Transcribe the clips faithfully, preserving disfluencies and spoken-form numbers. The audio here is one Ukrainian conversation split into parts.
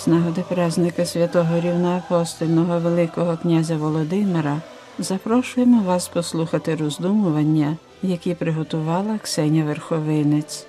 З нагоди праздника святого рівноапостольного Великого князя Володимира запрошуємо вас послухати роздумування, які приготувала Ксеня Верховинець.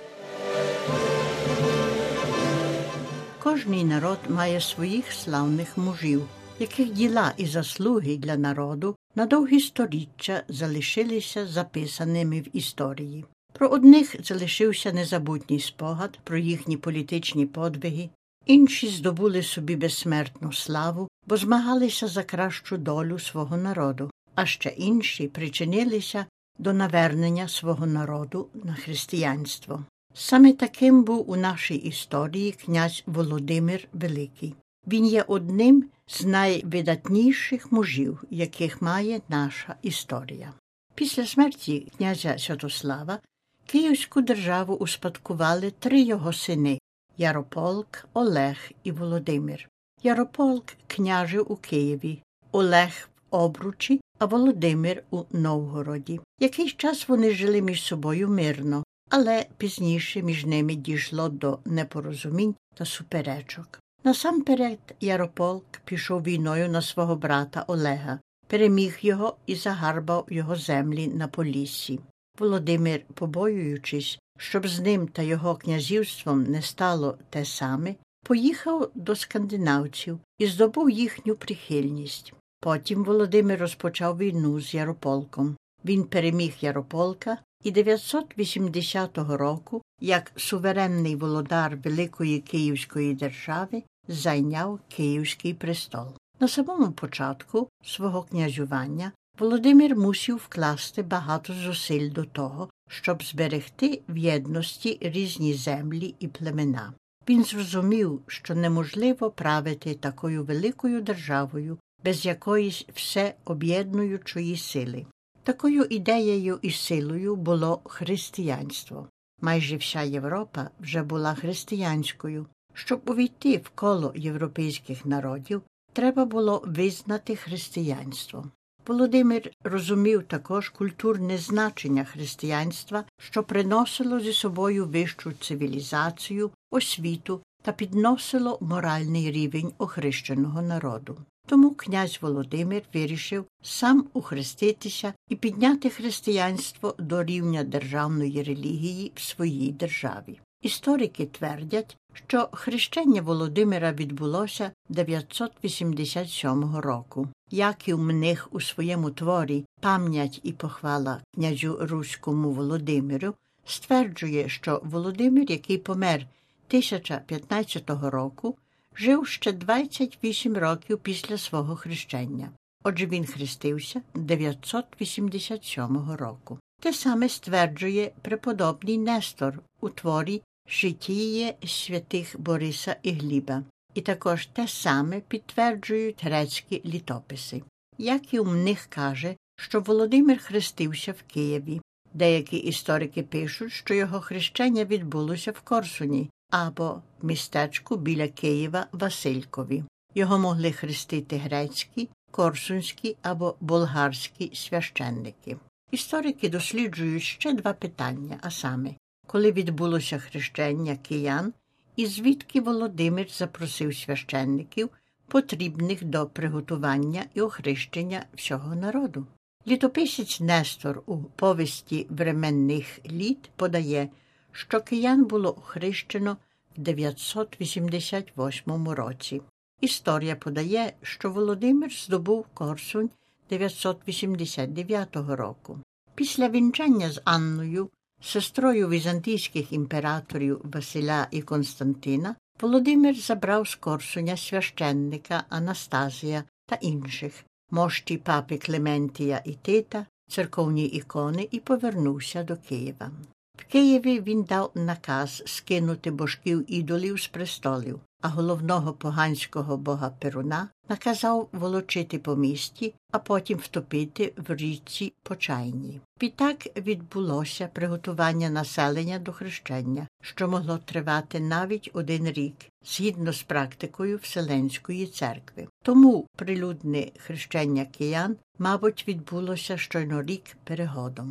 Кожний народ має своїх славних мужів, яких діла і заслуги для народу на довгі сторіччя залишилися записаними в історії. Про одних залишився незабутній спогад про їхні політичні подвиги, інші здобули собі безсмертну славу, бо змагалися за кращу долю свого народу, а ще інші причинилися до навернення свого народу на християнство. Саме таким був у нашій історії князь Володимир Великий. Він є одним з найвидатніших мужів, яких має наша історія. Після смерті князя Святослава Київську державу успадкували три його сини – Ярополк, Олег і Володимир. Ярополк княжив у Києві, Олег в Обручі, а Володимир у Новгороді. Якийсь час вони жили між собою мирно, але пізніше між ними дійшло до непорозумінь та суперечок. Насамперед Ярополк пішов війною на свого брата Олега, переміг його і загарбав його землі на Поліссі. Володимир, побоюючись, щоб з ним та його князівством не стало те саме, поїхав до скандинавців і здобув їхню прихильність. Потім Володимир розпочав війну з Ярополком. Він переміг Ярополка і дев'ятсот вісімдесятого року, як суверенний володар Великої Київської держави, зайняв Київський престол. На самому початку свого князювання Володимир мусив вкласти багато зусиль до того, щоб зберегти в єдності різні землі і племена. Він зрозумів, що неможливо правити такою великою державою без якоїсь всеоб'єднуючої сили. Такою ідеєю і силою було християнство. Майже вся Європа вже була християнською. Щоб увійти в коло європейських народів, треба було визнати християнство. Володимир розумів також культурне значення християнства, що приносило зі собою вищу цивілізацію, освіту та підносило моральний рівень охрещеного народу. Тому князь Володимир вирішив сам ухреститися і підняти християнство до рівня державної релігії в своїй державі. Історики твердять, що хрещення Володимира відбулося дев'ятсот вісімдесят сьомого року. Яків Мних у своєму творі «Пам'ять і похвала князю Руському Володимиру» стверджує, що Володимир, який помер тисяча п'ятнадцятого року, жив ще двадцять вісім років після свого хрещення. Отже, він хрестився дев'ятсот вісімдесят сьомого року. Те саме стверджує преподобний Нестор у творі «Житіє святих Бориса і Гліба». І також те саме підтверджують грецькі літописи. Яків Мних каже, що Володимир хрестився в Києві. Деякі історики пишуть, що його хрещення відбулося в Корсуні або містечку біля Києва Василькові. Його могли хрестити грецькі, корсунські або болгарські священники. Історики досліджують ще два питання, а саме, коли відбулося хрещення киян і звідки Володимир запросив священників, потрібних до приготування і охрещення всього народу. Літописець Нестор у повісті временних літ подає, що киян було охрещено в дев'ятсот вісімдесят восьмому році. Історія подає, що Володимир здобув Корсунь дев'ятсот вісімдесят дев'ятого року. Після вінчання з Анною, сестрою візантійських імператорів Василя і Константина, Володимир забрав з Корсуня священника Анастазія та інших, мощі папи Клементія і Тита, церковні ікони і повернувся до Києва. В Києві він дав наказ скинути божків ідолів з престолів, а головного поганського бога Перуна наказав волочити по місті, а потім втопити в річці Почайній. Відтак відбулося приготування населення до хрещення, що могло тривати навіть один рік, згідно з практикою Вселенської церкви. Тому прилюдне хрещення киян, мабуть, відбулося щойно рік перегодом.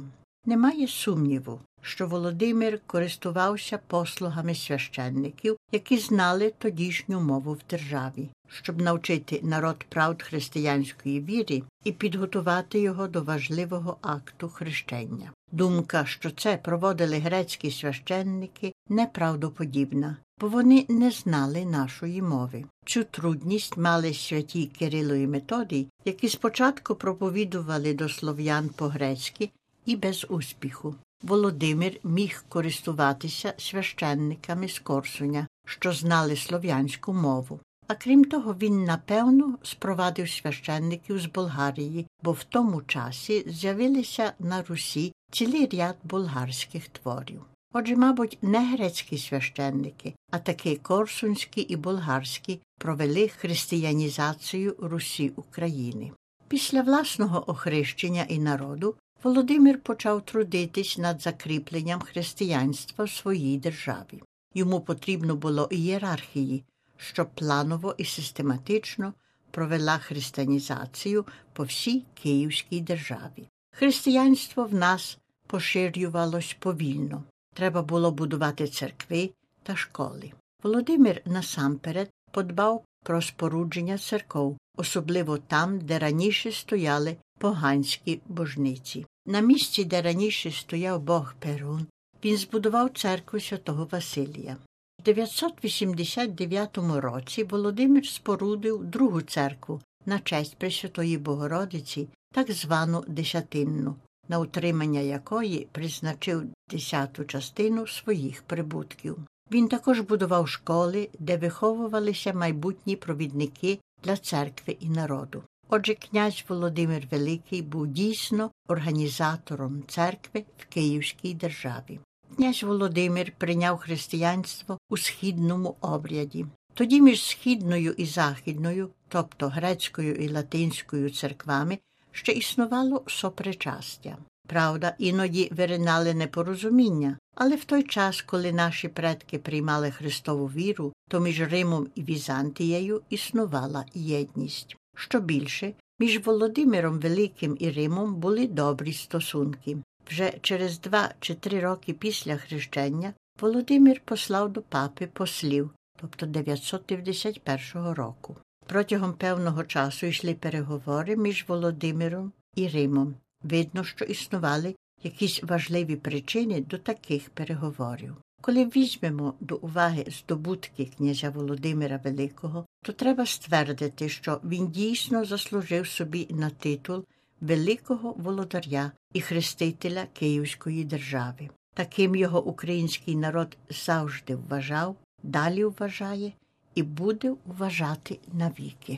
Немає сумніву, що Володимир користувався послугами священників, які знали тодішню мову в державі, щоб навчити народ правд християнської віри і підготувати його до важливого акту хрещення. Думка, що це проводили грецькі священники, неправдоподібна, бо вони не знали нашої мови. Цю трудність мали святі Кирило і Методій, які спочатку проповідували до слов'ян по-грецьки і без успіху. Володимир міг користуватися священниками з Корсуня, що знали слов'янську мову. А крім того, він, напевно, спровадив священників з Болгарії, бо в тому часі з'явилися на Русі цілий ряд болгарських творів. Отже, мабуть, не грецькі священники, а таки корсунські і болгарські провели християнізацію Русі України. Після власного охрещення і народу Володимир почав трудитись над закріпленням християнства в своїй державі. Йому потрібно було ієрархії, що планово і систематично провела християнізацію по всій Київській державі. Християнство в нас поширювалось повільно. Треба було будувати церкви та школи. Володимир насамперед подбав про спорудження церков, особливо там, де раніше стояли поганські божниці. На місці, де раніше стояв бог Перун, він збудував церкву святого Василія. В дев'ятсот вісімдесят дев'ятому році Володимир спорудив другу церкву на честь Пресвятої Богородиці, так звану Десятинну, на утримання якої призначив десяту частину своїх прибутків. Він також будував школи, де виховувалися майбутні провідники для церкви і народу. Отже, князь Володимир Великий був дійсно організатором церкви в Київській державі. Князь Володимир прийняв християнство у східному обряді. Тоді між східною і західною, тобто грецькою і латинською церквами, ще існувало сопричастя. Правда, іноді виринали непорозуміння, але в той час, коли наші предки приймали Христову віру, то між Римом і Візантією існувала єдність. Що більше, між Володимиром Великим і Римом були добрі стосунки. Вже через два чи три роки після хрещення Володимир послав до папи послів, тобто дев'ятсот дев'яносто першого року. Протягом певного часу йшли переговори між Володимиром і Римом. Видно, що існували якісь важливі причини до таких переговорів. Коли візьмемо до уваги здобутки князя Володимира Великого, то треба ствердити, що він дійсно заслужив собі на титул великого володаря і хрестителя Київської держави. Таким його український народ завжди вважав, далі вважає і буде вважати навіки.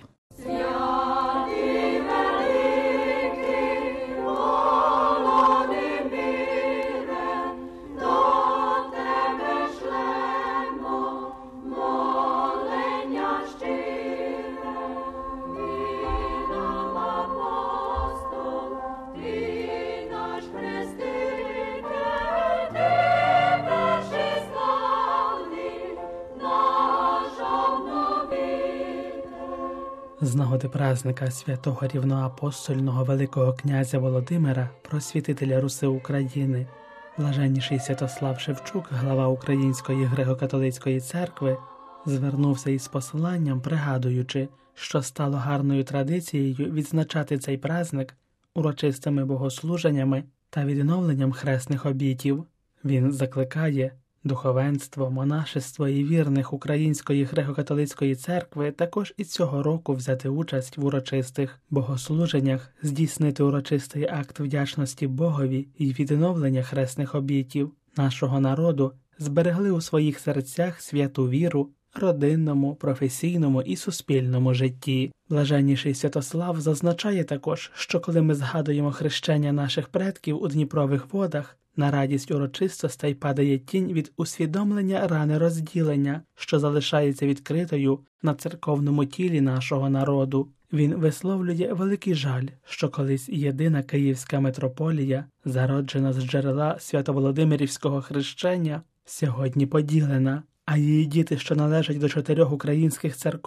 З нагоди празника святого рівноапостольного Великого князя Володимира, просвітителя Руси України, блаженніший Святослав Шевчук, глава Української греко-католицької церкви, звернувся із посиланням, пригадуючи, що стало гарною традицією відзначати цей праздник урочистими богослуженнями та відновленням хресних обітів. Він закликає духовенство, монашество і вірних Української греко-католицької церкви також і цього року взяти участь в урочистих богослуженнях, здійснити урочистий акт вдячності Богові і відновлення хресних обітів нашого народу, зберегли у своїх серцях святу віру родинному, професійному і суспільному житті. Блаженніший Святослав зазначає також, що коли ми згадуємо хрещення наших предків у Дніпрових водах, на радість урочистостей падає тінь від усвідомлення рани розділення, що залишається відкритою на церковному тілі нашого народу. Він висловлює великий жаль, що колись єдина Київська митрополія, зароджена з джерела Свято-Володимирівського хрещення, сьогодні поділена, а її діти, що належать до чотирьох українських церков,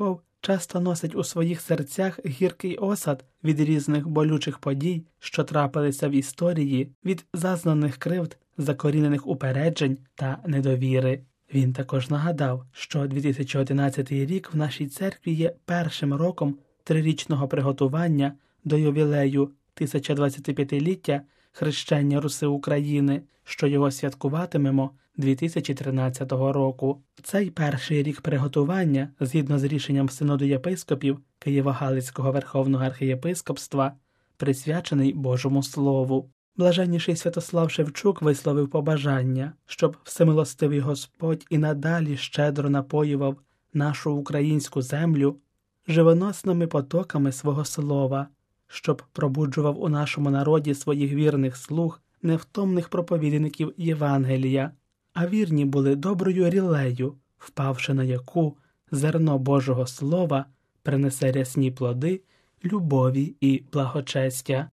часто носить у своїх серцях гіркий осад від різних болючих подій, що трапилися в історії, від зазнаних кривд, закорінених упереджень та недовіри. Він також нагадав, що дві тисячі одинадцятий рік в нашій церкві є першим роком трирічного приготування до ювілею тисячодвадцятип'ятиліття хрещення Руси України, що його святкуватимемо дві тисячі тринадцятого року. Цей перший рік приготування, згідно з рішенням Синоду єпископів Києво-Галицького Верховного архієпископства, присвячений Божому Слову. Блаженніший Святослав Шевчук висловив побажання, щоб всемилостивий Господь і надалі щедро напоював нашу українську землю живоносними потоками свого слова, щоб пробуджував у нашому народі своїх вірних слуг, невтомних проповідників Євангелія, а вірні були доброю рілею, впавши на яку зерно Божого Слова принесе рясні плоди любові і благочестя.